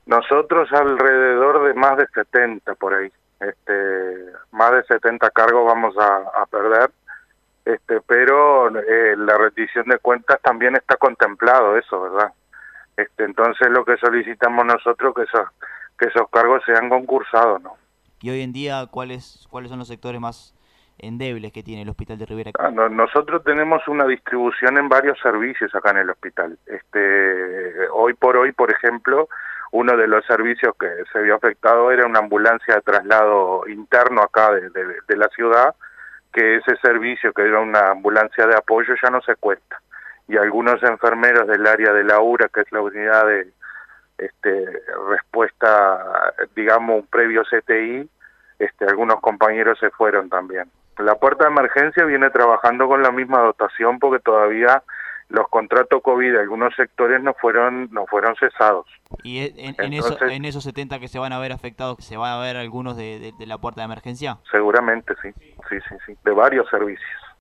Nosotros alrededor de más de 70 por ahí, más de 70 cargos vamos a perder, pero la rendición de cuentas también está contemplado eso, ¿verdad? Entonces lo que solicitamos nosotros que esos cargos sean concursados, ¿no? Y hoy en día, ¿cuáles son los sectores más endebles que tiene el Hospital de Rivera? Nosotros tenemos una distribución en varios servicios acá en el hospital. Hoy por hoy, por ejemplo, uno de los servicios que se vio afectado era una ambulancia de traslado interno acá de la ciudad, que ese servicio, que era una ambulancia de apoyo, ya no se cuenta. Y algunos enfermeros del área de la URA, que es la unidad de respuesta, digamos, un previo CTI, algunos compañeros se fueron también. La puerta de emergencia viene trabajando con la misma dotación porque todavía los contratos COVID de algunos sectores no fueron cesados. Y Entonces, en esos 70 que se van a ver afectados, ¿se van a ver algunos de la puerta de emergencia? seguramente sí, sí, de varios servicios.